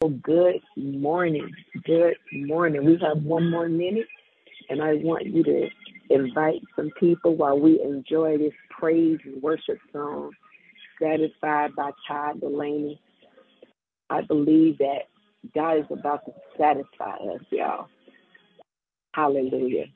Good morning. Good morning. We have one more minute, and I want you to invite some people while we enjoy this praise and worship song, Satisfied by Todd Delaney. I believe that God is about to satisfy us, y'all. Hallelujah.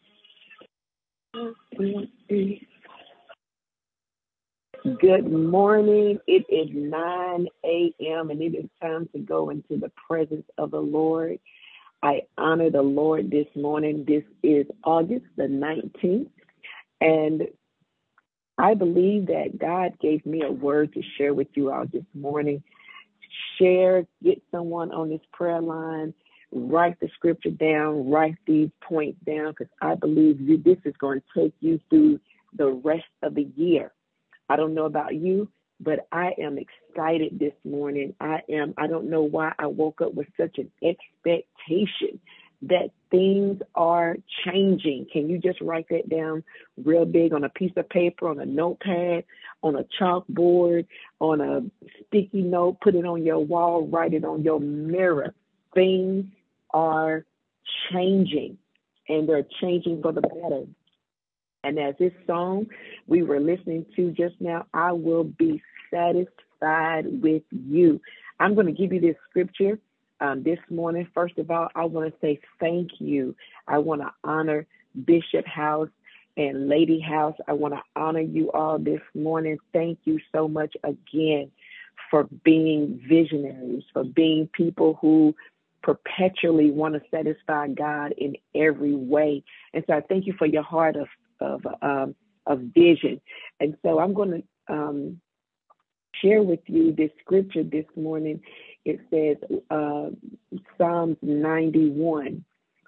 Good morning. It is 9 a.m. and it is time to go into the presence of the Lord. I honor the Lord this morning. This is August the 19th, and I believe that God gave me a word to share with you all this morning. Get someone on this prayer line, write the scripture down, write these points down, because I believe this is going to take you through the rest of the year. I don't know about you, but I am excited this morning. I don't know why I woke up with such an expectation that things are changing. Can you just write that down real big on a piece of paper, on a notepad, on a chalkboard, on a sticky note, put it on your wall, write it on your mirror. Things are changing, and they're changing for the better. And as this song we were listening to just now, I will be satisfied with you. I'm going to give you this scripture this morning. First of all, I want to say thank you. I want to honor Bishop House and Lady House. I want to honor you all this morning. Thank you so much again for being visionaries, for being people who perpetually want to satisfy God in every way. And so I thank you for your heart of vision. And so I'm going to share with you this scripture this morning. It says Psalms 91,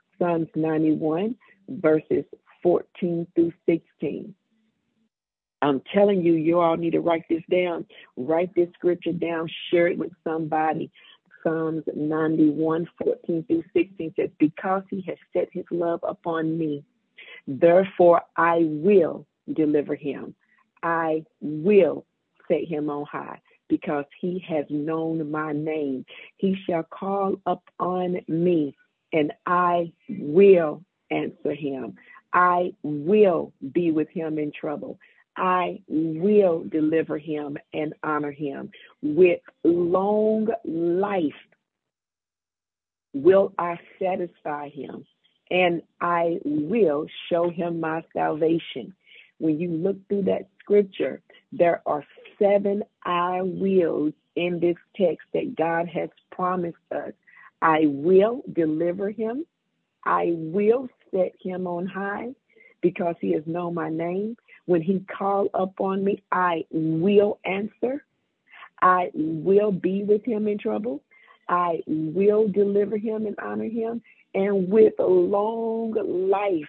verses 14 through 16. I'm telling you, you all need to write this down. Write this scripture down. Share it with somebody. Psalms 91, 14 through 16 says, because he has set his love upon me, therefore I will deliver him. I will set him on high, because he has known my name. He shall call upon me, and I will answer him. I will be with him in trouble. I will deliver him and honor him. With long life will I satisfy him, and I will show him my salvation. When you look through that scripture, there are 7 I wills in this text that God has promised us. I will deliver him. I will set him on high, because he has known my name. When he call upon me, I will answer. I will be with him in trouble. I will deliver him and honor him. And with a long life,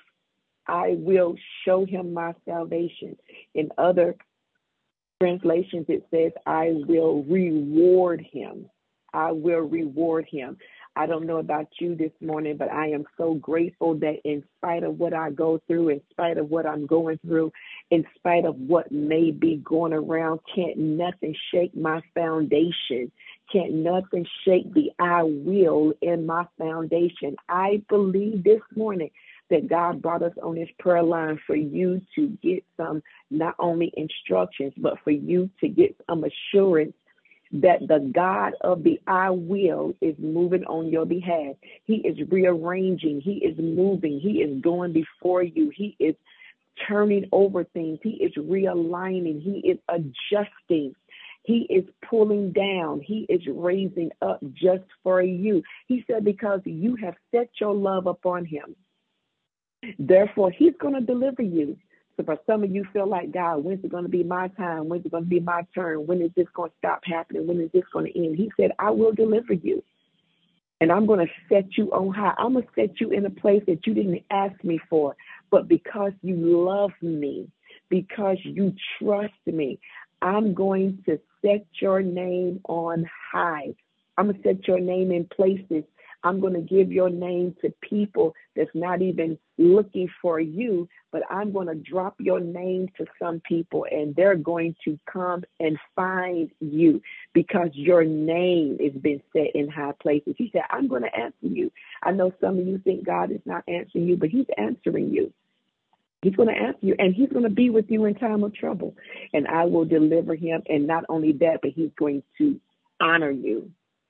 I will show him my salvation. In other translations, it says, I will reward him. I will reward him. I don't know about you this morning, but I am so grateful that in spite of what I go through, in spite of what I'm going through, in spite of what may be going around, can't nothing shake my foundation. Can't nothing shake the I will in my foundation. I believe this morning that God brought us on this prayer line for you to get some, not only instructions, but for you to get some assurance that the God of the I will is moving on your behalf. He is rearranging. He is moving. He is going before you. He is turning over things. He is realigning. He is adjusting. He is pulling down. He is raising up just for you. He said, because you have set your love upon him, therefore he's going to deliver you. So for some of you feel like, God, when's it going to be my time? When's it going to be my turn? When is this going to stop happening? When is this going to end? He said, I will deliver you. And I'm going to set you on high. I'm going to set you in a place that you didn't ask me for. But because you love me, because you trust me, I'm going to set your name on high. I'm going to set your name in places I'm going to give your name to people that's not even looking for you, but I'm going to drop your name to some people and they're going to come and find you because your name has been set in high places. He said, I'm going to answer you. I know some of you think God is not answering you, but he's answering you. He's going to answer you, and he's going to be with you in time of trouble. And I will deliver him. And not only that, but he's going to honor you.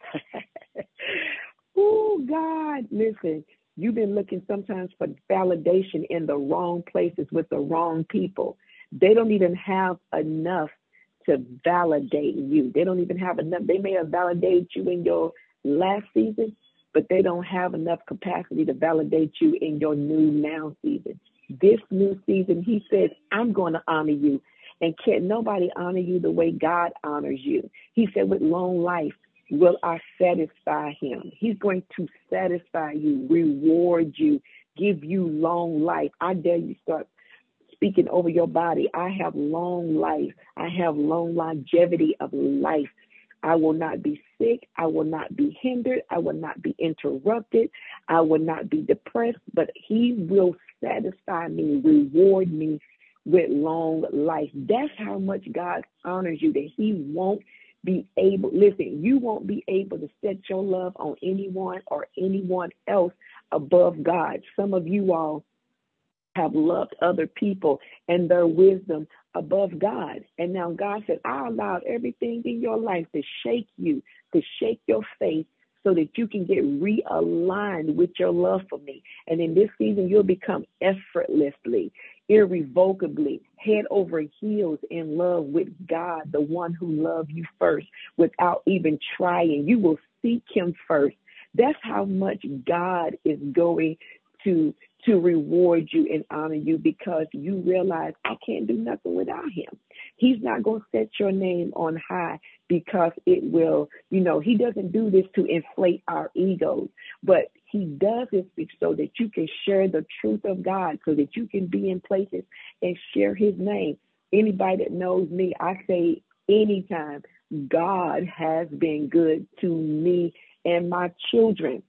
Oh, God, listen, you've been looking sometimes for validation in the wrong places with the wrong people. They don't even have enough to validate you. They don't even have enough. They may have validated you in your last season, but they don't have enough capacity to validate you in your new now season. This new season, he says, I'm going to honor you. And can't nobody honor you the way God honors you. He said, with long life will I satisfy him. He's going to satisfy you, reward you, give you long life. I dare you start speaking over your body. I have long life. I have long longevity of life. I will not be sick. I will not be hindered. I will not be interrupted. I will not be depressed, but he will satisfy me, reward me with long life. That's how much God honors you, that he won't be able, listen, you won't be able to set your love on anyone or anyone else above God. Some of you all have loved other people and their wisdom above God. And now God said, I allowed everything in your life to shake you, to shake your faith so that you can get realigned with your love for me. And in this season, you'll become effortlessly, irrevocably, head over heels in love with God, the one who loved you first, without even trying. You will seek him first. That's how much God is going to reward you and honor you, because you realize I can't do nothing without him. He's not going to set your name on high because it will, he doesn't do this to inflate our egos, but he does it so that you can share the truth of God, so that you can be in places and share his name. Anybody that knows me, I say anytime, God has been good to me and my children.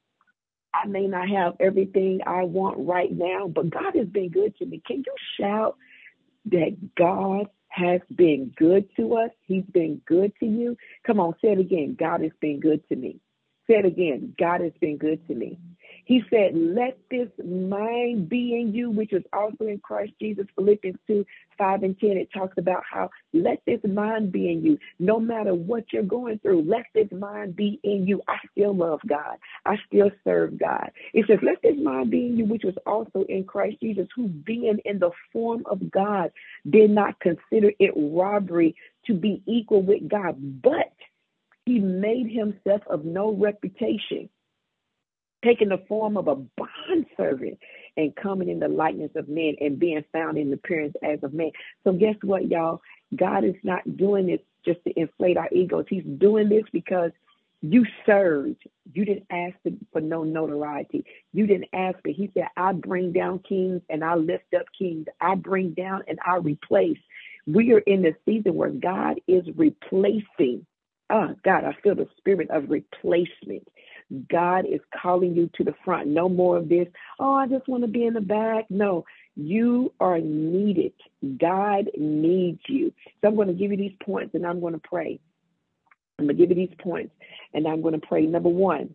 I may not have everything I want right now, but God has been good to me. Can you shout that God has been good to us? He's been good to you. Come on, say it again. God has been good to me. Say it again. God has been good to me. He said, let this mind be in you, which is also in Christ Jesus. Philippians 2:5-10. It talks about how let this mind be in you. No matter what you're going through, let this mind be in you. I still love God. I still serve God. It says, let this mind be in you, which was also in Christ Jesus, who being in the form of God, did not consider it robbery to be equal with God, but he made himself of no reputation, taking the form of a bondservant and coming in the likeness of men and being found in appearance as of man. So guess what, y'all? God is not doing this just to inflate our egos. He's doing this because you served. You didn't ask for no notoriety. You didn't ask for. He said, I bring down kings and I lift up kings. I bring down and I replace. We are in the season where God is replacing. Oh, God, I feel the spirit of replacement. God is calling you to the front. No more of this, oh, I just want to be in the back. No, you are needed. God needs you. So I'm going to give you these points and I'm going to pray. I'm going to give you these points and I'm going to pray. Number one,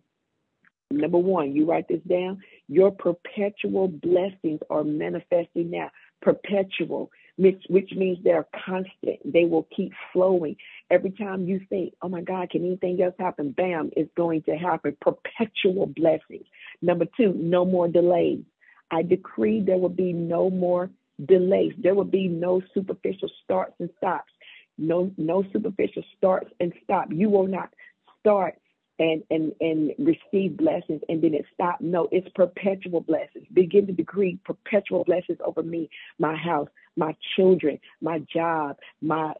you write this down. Your perpetual blessings are manifesting now. Perpetual, which means they're constant. They will keep flowing. Every time you think, oh my God, can anything else happen? Bam, it's going to happen. Perpetual blessings. Number two, no more delays. I decree there will be no more delays. There will be no superficial starts and stops. No superficial starts and stop. You will not start and receive blessings and then it stop. No, it's perpetual blessings. Begin to decree perpetual blessings over me, my house, my children, my job, my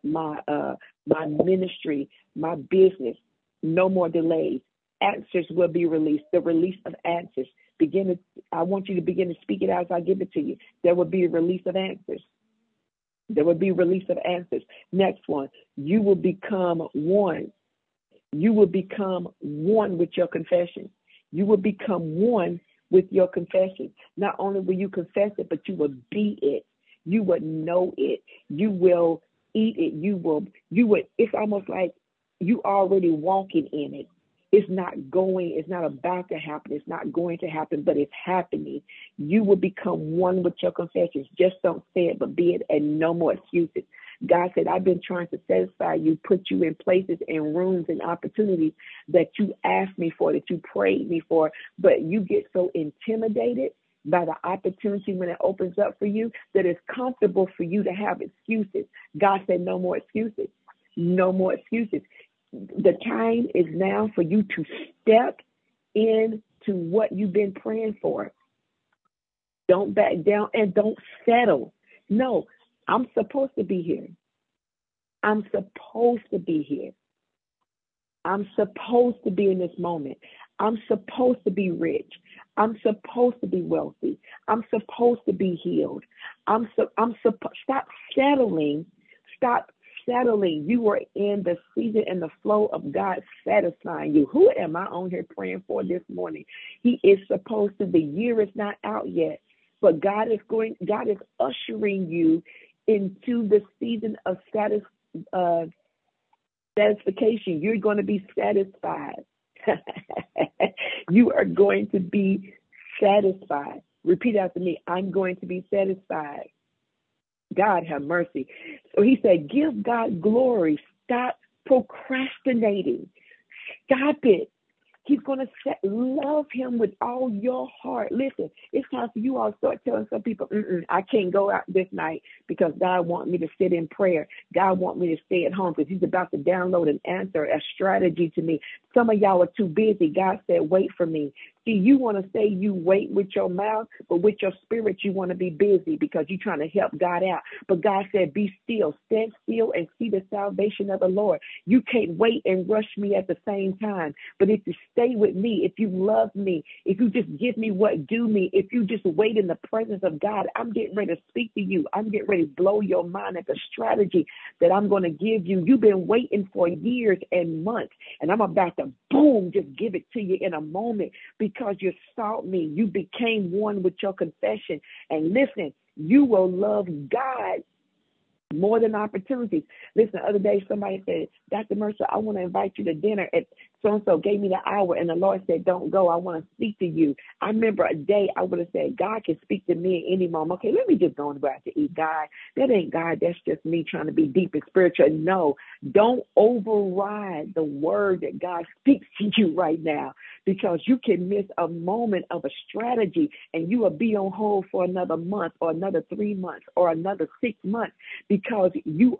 ministry, my business. No more delays. Answers will be released. The release of answers. I want you to begin to speak it out as I give it to you. There will be a release of answers. There will be release of answers. Next one, you will become one. You will become one with your confession. You will become one with your confession. Not only will you confess it, but you will be it. You will know it. You will eat it. It's almost like you already walking in it. It's not about to happen. It's not going to happen, but it's happening. You will become one with your confessions. Just don't say it, but be it, and no more excuses. God said, I've been trying to satisfy you, put you in places and rooms and opportunities that you asked me for, that you prayed me for, but you get so intimidated by the opportunity when it opens up for you that it's comfortable for you to have excuses. God said, no more excuses. No more excuses. The time is now for you to step into what you've been praying for. Don't back down and don't settle. No, I'm supposed to be here. I'm supposed to be here. I'm supposed to be in this moment. I'm supposed to be rich. I'm supposed to be wealthy. I'm supposed to be healed. Stop settling. Stop settling. You are in the season and the flow of God satisfying you. Who am I on here praying for this morning? He is supposed to. The year is not out yet, but God is ushering you into the season of satisfaction. You're going to be satisfied. You are going to be satisfied. Repeat after me. I'm going to be satisfied. God have mercy. So he said, give God glory. Stop procrastinating. Stop it. He's going to love him with all your heart. Listen, it's time for you all to start telling some people, I can't go out this night because God wants me to sit in prayer. God wants me to stay at home because he's about to download an answer, a strategy to me. Some of y'all are too busy. God said, wait for me. See, you want to say you wait with your mouth, but with your spirit, you want to be busy because you're trying to help God out. But God said, be still, stand still and see the salvation of the Lord. You can't wait and rush me at the same time. But if you stay with me, if you love me, if you just give me what due me, if you just wait in the presence of God, I'm getting ready to speak to you. I'm getting ready to blow your mind at the strategy that I'm going to give you. You've been waiting for years and months, and I'm about to, boom, just give it to you in a moment because you sought me. You became one with your confession. And listen, you will love God more than opportunities. Listen, the other day somebody said, Dr. Mercer, I want to invite you to dinner at so-and-so, gave me the hour, and the Lord said, don't go. I want to speak to you. I remember a day I would have said, God can speak to me at any moment. Okay, let me just go and go out to eat. God, that ain't God. That's just me trying to be deep and spiritual. No, don't override the word that God speaks to you right now, because you can miss a moment of a strategy and you will be on hold for another month or another 3 months or another 6 months because you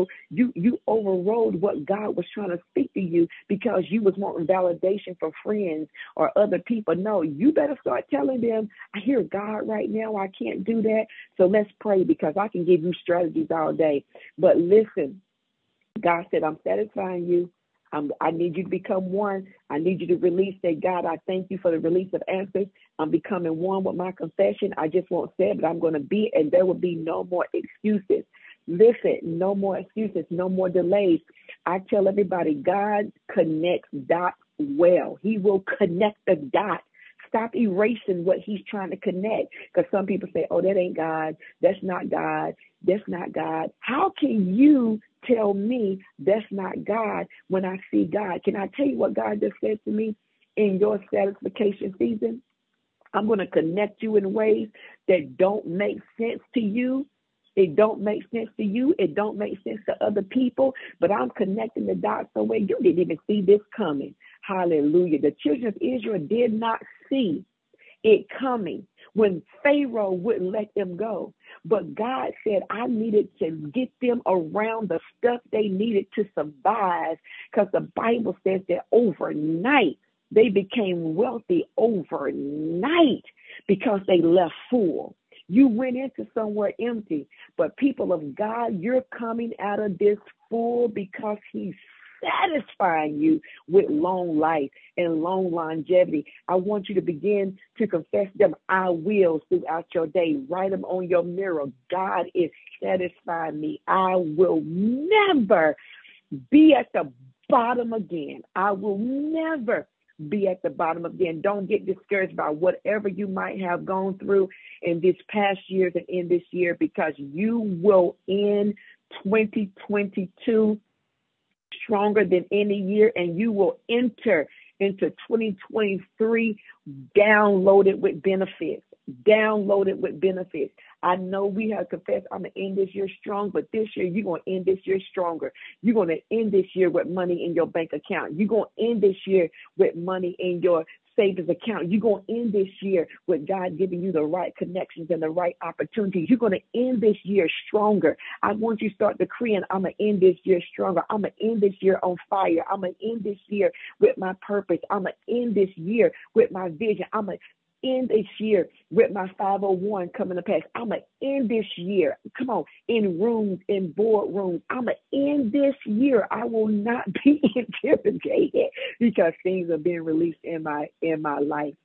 overrode what God was trying to speak to you because you was wanting validation from friends or other people. No, you better start telling them, I hear God right now. I can't do that. So let's pray because I can give you strategies all day. But listen, God said, I'm satisfying you. I need you to become one. I need you to release. Say, God, I thank you for the release of answers. I'm becoming one with my confession. I just won't say it, but I'm going to be, and there will be no more excuses. Listen, no more excuses, no more delays. I tell everybody, God connects dots well. He will connect the dots. Stop erasing what he's trying to connect. Because some people say, oh, that ain't God. That's not God. That's not God. How can you tell me that's not God when I see God? Can I tell you what God just said to me in your satisfaction season? I'm going to connect you in ways that don't make sense to you. It don't make sense to you. It don't make sense to other people. But I'm connecting the dots so way you didn't even see this coming. Hallelujah. The children of Israel did not see it coming when Pharaoh wouldn't let them go. But God said, I needed to get them around the stuff they needed to survive, because the Bible says that overnight they became wealthy overnight because they left full. You went into somewhere empty, but people of God, you're coming out of this full because he's satisfying you with long life and long longevity. I want you to begin to confess them I wills throughout your day. Write them on your mirror. God is satisfying me. I will never be at the bottom again. I will never be at the bottom of the end. Don't get discouraged by whatever you might have gone through in this past years and in this year, because you will end 2022 stronger than any year, and you will enter into 2023 downloaded with benefits. Downloaded with benefits. I know we have confessed, I'm going to end this year strong, but this year you're going to end this year stronger. You're going to end this year with money in your bank account. You're going to end this year with money in your savings account. You're going to end this year with God giving you the right connections and the right opportunities. You're going to end this year stronger. I want you to start decreeing, I'm going to end this year stronger. I'm going to end this year on fire. I'm going to end this year with my purpose. I'm going to end this year with my vision. I'm going to end this year with my 501 coming to pass. I'm going to end this year, come on, in rooms, in boardrooms. I'm going to end this year. I will not be intimidated because things are being released in my life.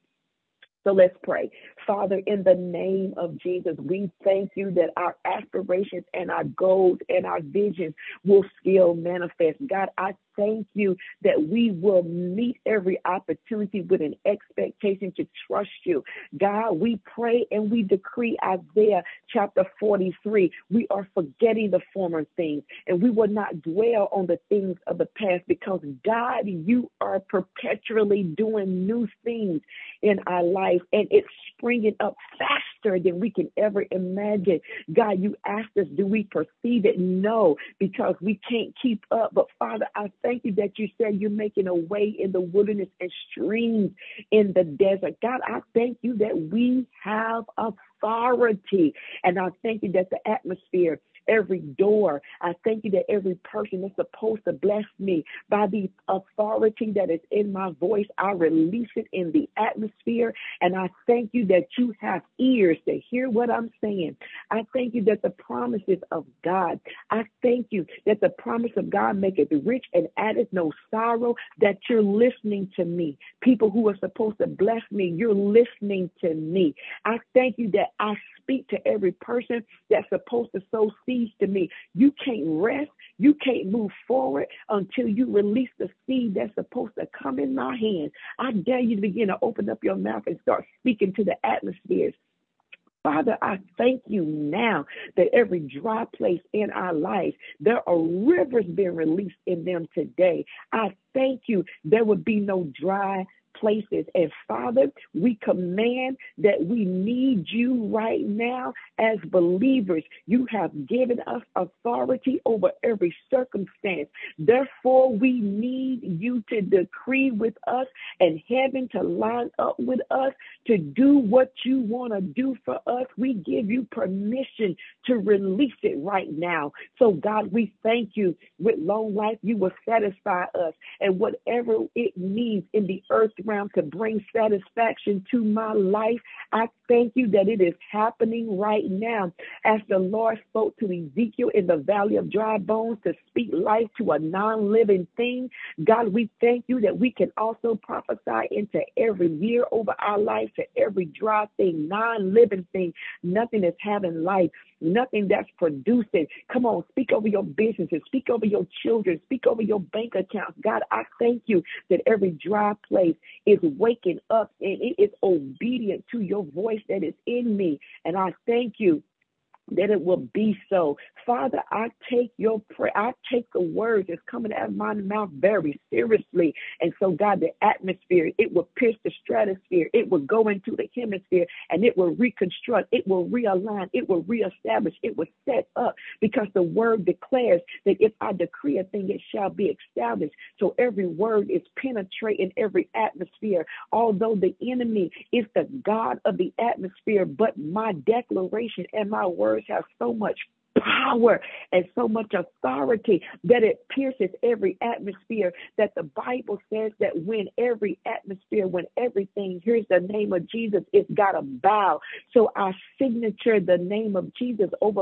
So let's pray. Father, in the name of Jesus, we thank you that our aspirations and our goals and our visions will still manifest. God, I thank you that we will meet every opportunity with an expectation to trust you. God, we pray and we decree Isaiah chapter 43. We are forgetting the former things, and we will not dwell on the things of the past, because God, you are perpetually doing new things in our life, and it's springing up faster than we can ever imagine. God, you asked us, do we perceive it? No, because we can't keep up. But Father, I thank you that you said you're making a way in the wilderness and streams in the desert. God, I thank you that we have authority, and I thank you that the atmosphere, every door, I thank you that every person is supposed to bless me by the authority that is in my voice. I release it in the atmosphere, and I thank you that you have ears to hear what I'm saying. I thank you that the promises of God, I thank you that the promise of God maketh rich and addeth no sorrow, that you're listening to me. People who are supposed to bless me, you're listening to me. I thank you that I speak to every person that's supposed to sow seeds to me. You can't rest. You can't move forward until you release the seed that's supposed to come in my hand. I dare you to begin to open up your mouth and start speaking to the atmospheres. Father, I thank you now that every dry place in our lives, there are rivers being released in them today. I thank you there would be no dry places. And Father, we command that we need you right now as believers. You have given us authority over every circumstance. Therefore, we need you to decree with us and heaven to line up with us to do what you want to do for us. We give you permission to release it right now. So God, we thank you. With long life, you will satisfy us, and whatever it needs in the earth realm to bring satisfaction to my life, I thank you that it is happening right now. As the Lord spoke to Ezekiel in the valley of dry bones to speak life to a non-living thing, God, we thank you that we can also prophesy into every year over our life, to every dry thing, non-living thing, nothing that's having life, nothing that's producing. Come on, speak over your businesses, speak over your children, speak over your bank accounts. God, I thank you that every dry place is waking up and it is obedient to your voice that is in me. And I thank you that it will be so. Father, I take your prayer. I take the words that's coming out of my mouth very seriously. And so, God, the atmosphere, it will pierce the stratosphere. It will go into the hemisphere, and it will reconstruct. It will realign. It will reestablish. It will set up, because the word declares that if I decree a thing, it shall be established. So every word is penetrating every atmosphere. Although the enemy is the God of the atmosphere, but my declaration and my words have so much power and so much authority that it pierces every atmosphere, that the Bible says that when every atmosphere, when everything hears the name of Jesus, it's got to bow. So I signature the name of Jesus over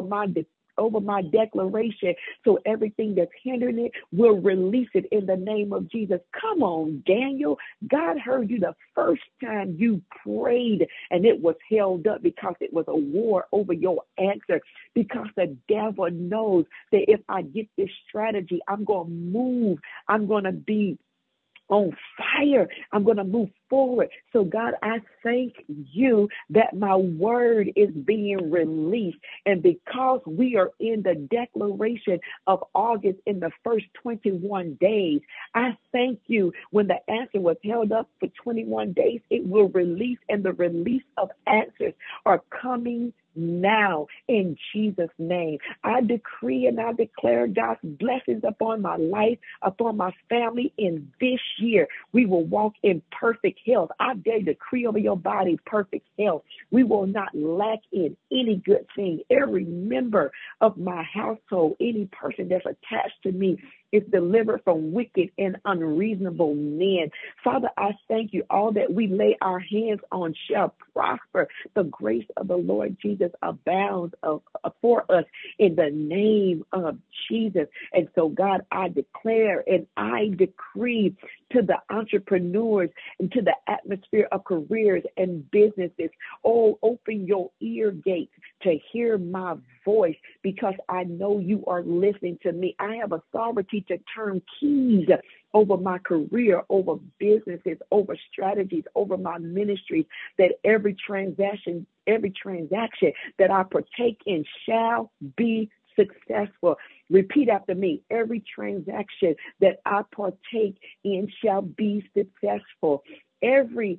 my declaration, so everything that's hindering it will release it in the name of Jesus. Come on, Daniel. God heard you the first time you prayed, and it was held up because it was a war over your answer, because the devil knows that if I get this strategy, I'm going to move. I'm going to be on fire. I'm going to move forward. So, God, I thank you that my word is being released. And because we are in the declaration of August in the first 21 days, I thank you when the answer was held up for 21 days, it will release, and the release of answers are coming now in Jesus' name. I decree and I declare God's blessings upon my life, upon my family in this year. We will walk in perfect health. I dare decree over your body perfect health. We will not lack in any good thing. Every member of my household, any person that's attached to me, is delivered from wicked and unreasonable men. Father, I thank you. All that we lay our hands on shall prosper. The grace of the Lord Jesus abounds for us in the name of Jesus. And so, God, I declare and I decree to the entrepreneurs and to the atmosphere of careers and businesses, oh, open your ear gates to hear my voice, because I know you are listening to me. I have authority to turn keys over my career, over businesses, over strategies, over my ministries, that every transaction that I partake in shall be successful. Repeat after me. Every transaction that I partake in shall be successful. Every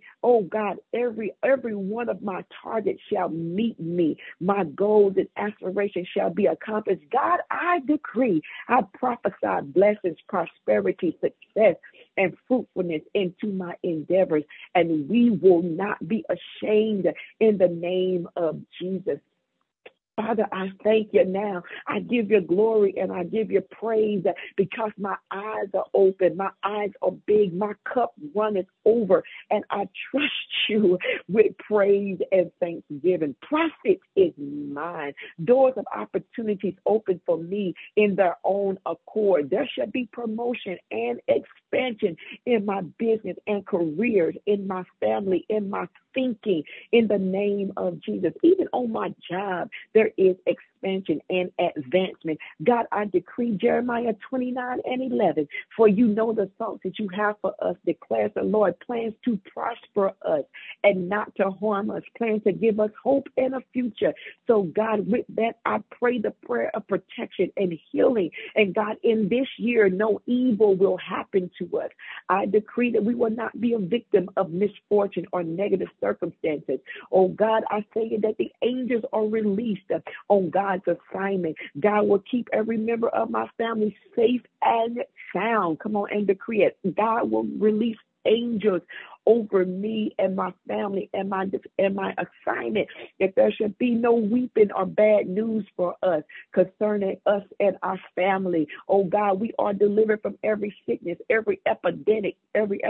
one of my targets shall meet me. My goals and aspirations shall be accomplished. God, I decree, I prophesy blessings, prosperity, success, and fruitfulness into my endeavors. And we will not be ashamed in the name of Jesus. Father, I thank you now. I give you glory and I give you praise because my eyes are open. My eyes are big. My cup runneth over. And I trust you with praise and thanksgiving. Profit is mine. Doors of opportunities open for me in their own accord. There shall be promotion and expansion in my business and careers, in my family, in my thinking, in the name of Jesus. Even on my job, there is expansion and advancement. God, I decree Jeremiah 29:11, for you know the thoughts that you have for us, declares the Lord, plans to prosper us and not to harm us, plans to give us hope and a future. So God, with that, I pray the prayer of protection and healing. And God, in this year, no evil will happen to us. I decree that we will not be a victim of misfortune or negative circumstances. Oh God, I say that the angels are released on God's assignment. God will keep every member of my family safe and sound. Come on and decree it. God will release angels over me and my family and my assignment, that there should be no weeping or bad news for us concerning us and our family. Oh God, we are delivered from every sickness, every epidemic,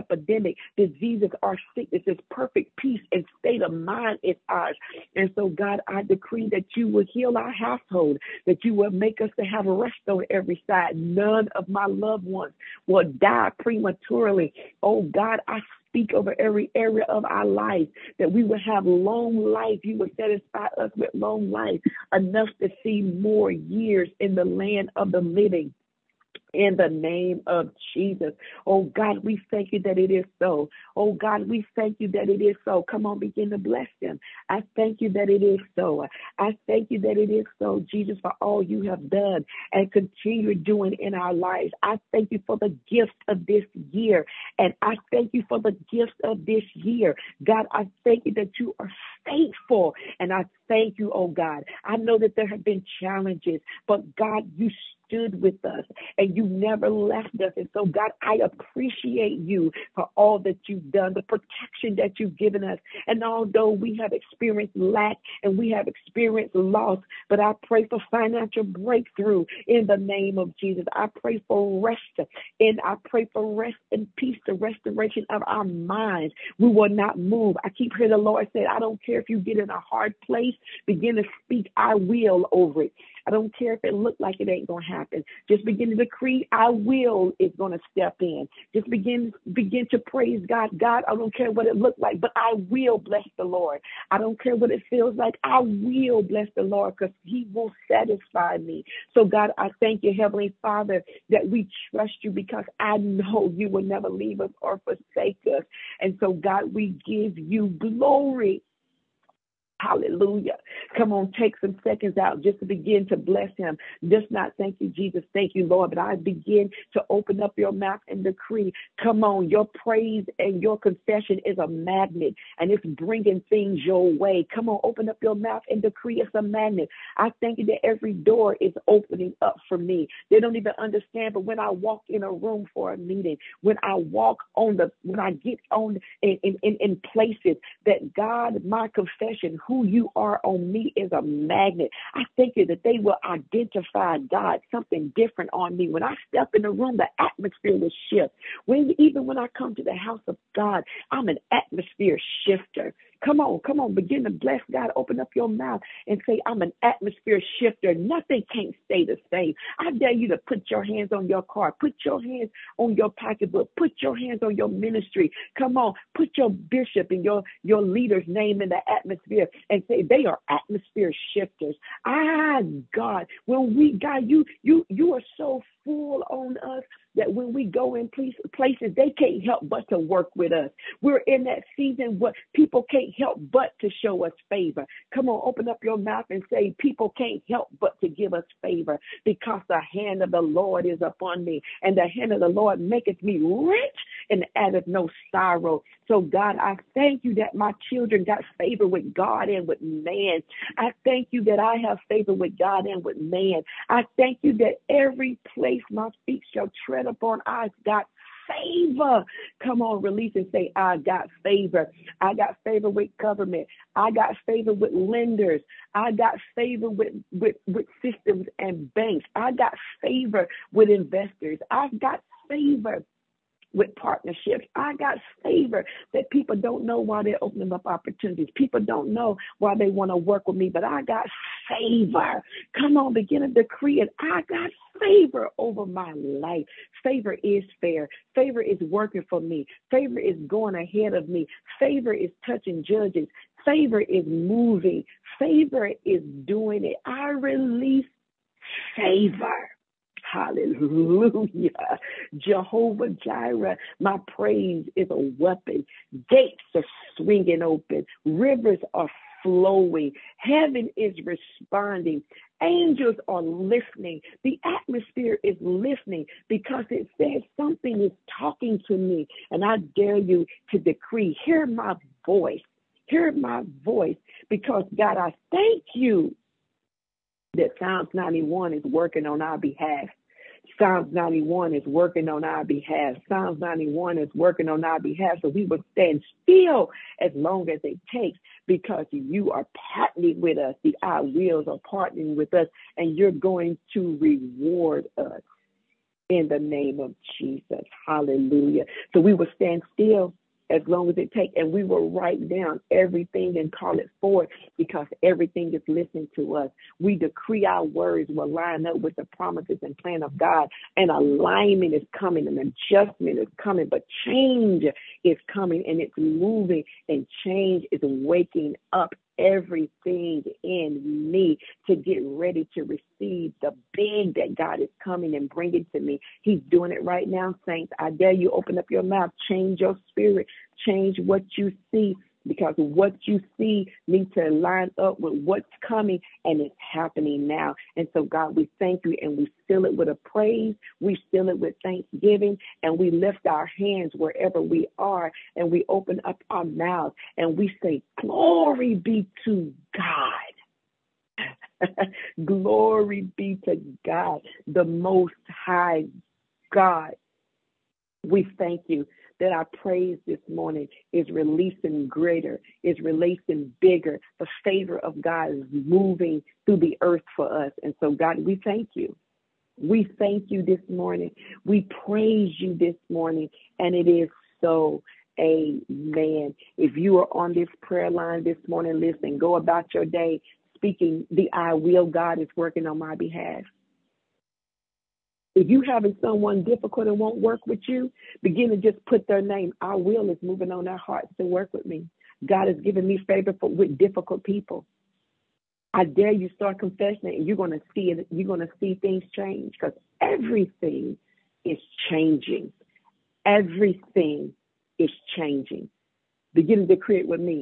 diseases or sicknesses. Perfect peace and state of mind is ours. And so God, I decree that you will heal our household, that you will make us to have rest on every side. None of my loved ones will die prematurely. Oh God, I speak over every area of our life, that we will have long life. You will satisfy us with long life, enough to see more years in the land of the living. In the name of Jesus. Oh God, we thank you that it is so. Oh God, we thank you that it is so. Come on, begin to bless them. I thank you that it is so. I thank you that it is so, Jesus, for all you have done and continue doing in our lives. I thank you for the gift of this year. And I thank you for the gift of this year. God, I thank you that you are faithful. And I thank you, oh God. I know that there have been challenges, but God, you stood with us and you never left us. And so, God, I appreciate you for all that you've done, the protection that you've given us. And although we have experienced lack and we have experienced loss, but I pray for financial breakthrough in the name of Jesus. I pray for rest, and I pray for rest and peace, the restoration of our minds. We will not move. I keep hearing the Lord say, I don't care if you get in a hard place, begin to speak I will over it. I don't care if it looked like it ain't going to happen. Just begin to decree, I will is going to step in. Just begin to praise God. God, I don't care what it looked like, but I will bless the Lord. I don't care what it feels like. I will bless the Lord because he will satisfy me. So God, I thank you, Heavenly Father, that we trust you because I know you will never leave us or forsake us. And so God, we give you glory. Hallelujah. Come on, take some seconds out just to begin to bless him. Just not thank you, Jesus. Thank you, Lord. But I begin to open up your mouth and decree. Come on, your praise and your confession is a magnet and it's bringing things your way. Come on, open up your mouth and decree. It's a magnet. I thank you that every door is opening up for me. They don't even understand, but when I walk in a room for a meeting, when I get on in places that God, my confession, who you are on me is a magnet. I think that they will identify, God, something different on me. When I step in the room, the atmosphere will shift. Even when I come to the house of God, I'm an atmosphere shifter. Come on, begin to bless God. Open up your mouth and say, I'm an atmosphere shifter. Nothing can't stay the same. I dare you to put your hands on your car. Put your hands on your pocketbook. Put your hands on your ministry. Come on, put your bishop and your leader's name in the atmosphere and say they are atmosphere shifters. God, God, you are so full on us that when we go in places, they can't help but to work with us. We're in that season where people can't help but to show us favor. Come on, open up your mouth and say, people can't help but to give us favor because the hand of the Lord is upon me, and the hand of the Lord maketh me rich and addeth no sorrow. So God, I thank you that my children got favor with God and with man. I thank you that I have favor with God and with man. I thank you that every place my feet shall tread upon, I've got favor. Come on, release and say, I got favor. I got favor with government. I got favor with lenders. I got favor with systems and banks. I got favor with investors. I've got favor with partnerships. I got favor that people don't know why they're opening up opportunities. People don't know why they want to work with me, but I got favor. Come on, begin to decree it. I got favor over my life. Favor is fair. Favor is working for me. Favor is going ahead of me. Favor is touching judges. Favor is moving. Favor is doing it. I release favor. Hallelujah. Jehovah Jireh, my praise is a weapon. Gates are swinging open. Rivers are flowing. Heaven is responding. Angels are listening. The atmosphere is listening because it says something is talking to me. And I dare you to decree, hear my voice. Hear my voice because, God, I thank you that Psalms 91 is working on our behalf. Psalms 91 is working on our behalf. Psalms 91 is working on our behalf. So we will stand still as long as it takes because you are partnering with us. The I wills are partnering with us, and you're going to reward us in the name of Jesus. Hallelujah. So we will stand still as long as it takes, and we will write down everything and call it forth because everything is listening to us. We decree our words will line up with the promises and plan of God, and alignment is coming, and adjustment is coming, but change is coming, and it's moving, and change is waking up everything in me to get ready to receive the big that God is coming and bringing to me. He's doing it right now, saints. I dare you, open up your mouth, change your spirit, change what you see, because what you see needs to line up with what's coming, and it's happening now. And so, God, we thank you, and we seal it with a praise. We seal it with thanksgiving, and we lift our hands wherever we are, and we open up our mouths, and we say, glory be to God. Glory be to God, the Most High God. We thank you that our praise this morning is releasing greater, is releasing bigger. The favor of God is moving through the earth for us. And so, God, we thank you. We thank you this morning. We praise you this morning. And it is so. Amen. If you are on this prayer line this morning, listen, go about your day. speaking the I will. God is working on my behalf. If you having someone difficult and won't work with you, begin to just put their name. I will is moving on their hearts to work with me. God has given me favor with difficult people. I dare you start confessing it, and you're going to see it. You're going to see things change because everything is changing. Everything is changing. Begin to decree it with me.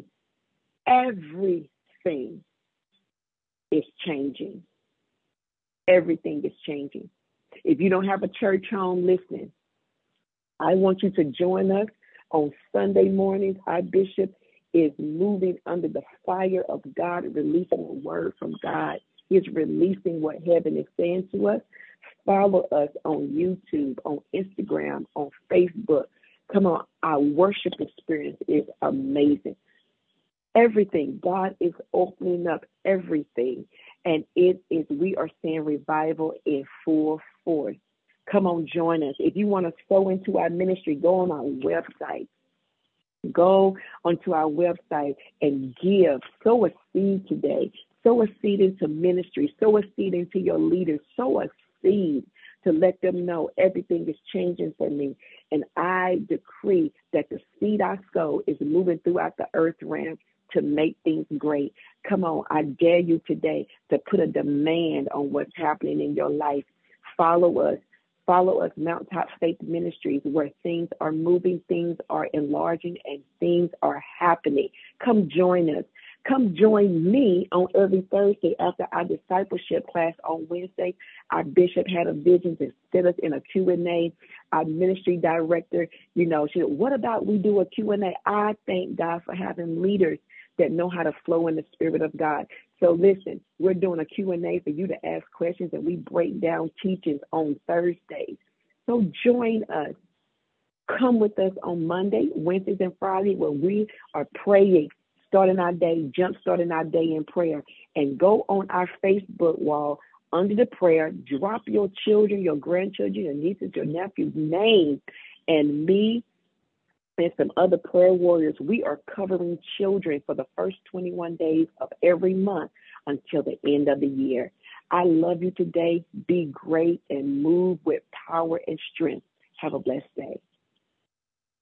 Everything is changing. Everything is changing. If you don't have a church home, listen. I want you to join us on Sunday mornings. Our bishop is moving under the fire of God, releasing a word from God. He's releasing what heaven is saying to us. Follow us on YouTube, on Instagram, on Facebook. Come on, our worship experience is amazing. Everything, God is opening up everything. And we are seeing revival in full force. Come on, join us. If you want to sow into our ministry, go on our website. Go onto our website and give. Sow a seed today. Sow a seed into ministry. Sow a seed into your leaders. Sow a seed to let them know everything is changing for me. And I decree that the seed I sow is moving throughout the earth realm to make things great. Come on, I dare you today to put a demand on what's happening in your life. Follow us. Follow us, Mountaintop Faith Ministries, where things are moving, things are enlarging, and things are happening. Come join us. Come join me on every Thursday after our discipleship class on Wednesday. Our bishop had a vision to sit us in a Q&A. Our ministry director, she said, what about we do a Q&A? I thank God for having leaders that know how to flow in the Spirit of God. So listen, we're doing a Q&A for you to ask questions, and we break down teachings on Thursdays. So join us. Come with us on Monday, Wednesdays, and Friday, where we are praying, starting our day, jump-starting our day in prayer. And go on our Facebook wall under the prayer, drop your children, your grandchildren, your nieces, your nephews' name, and me and some other prayer warriors. We are covering children for the first 21 days of every month until the end of the year. I love you today. Be great and move with power and strength. Have a blessed day.